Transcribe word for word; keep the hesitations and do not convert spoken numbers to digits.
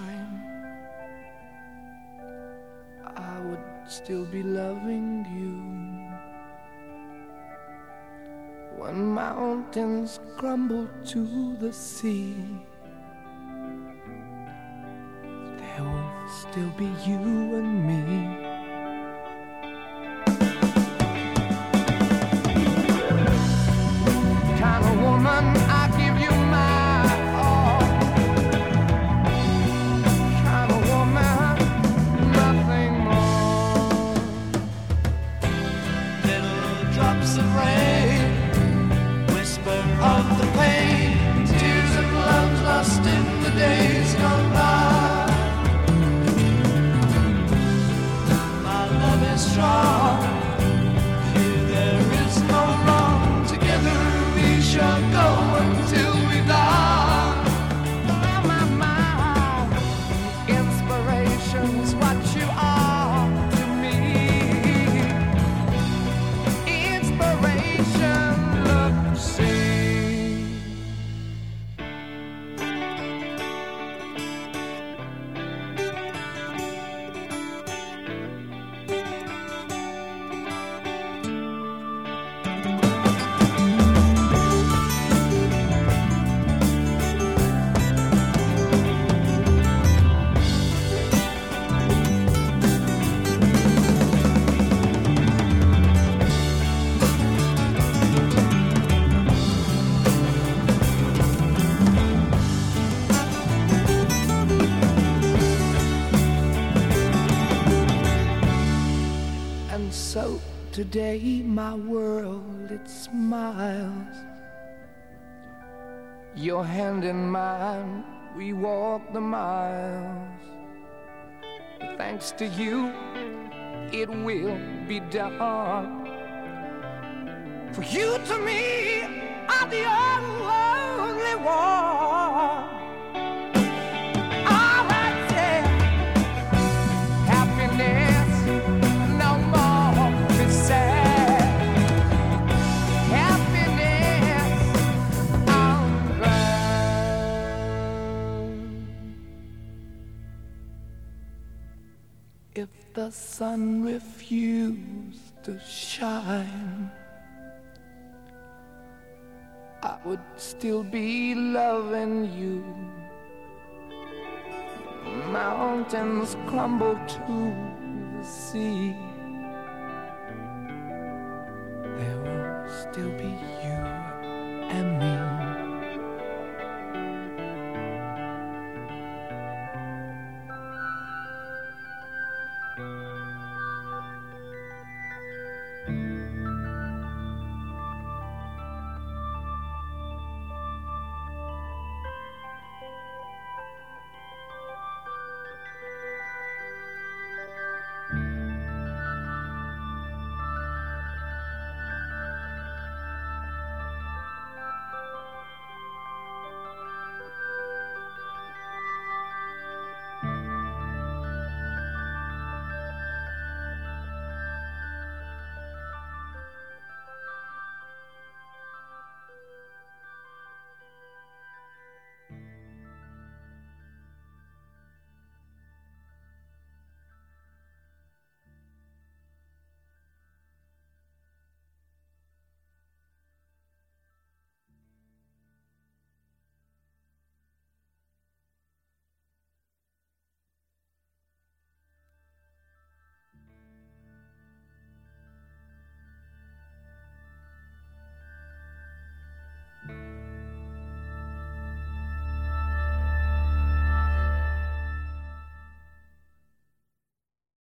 shine, I would still be loving you. When mountains crumble to the sea, there will still be you and me. Kind of woman, I give you my all. Kind of woman, nothing more. Little drops of rain, whisper of the pain, tears of love lost in the days gone by. My love is strong, here there is no wrong. Together we shall go until we die. My, my, my, inspiration's what you are to me. Inspiration, look, see. And so today my world, it smiles. Your hand in mine, we walk the miles. Thanks to you, it will be done. For you to me are the only one. All right, yeah. Happiness, no more be sad. Happiness, I'm glad. If the sun refused to shine, I would still be loving you. Mountains crumble to the sea, there will still be you.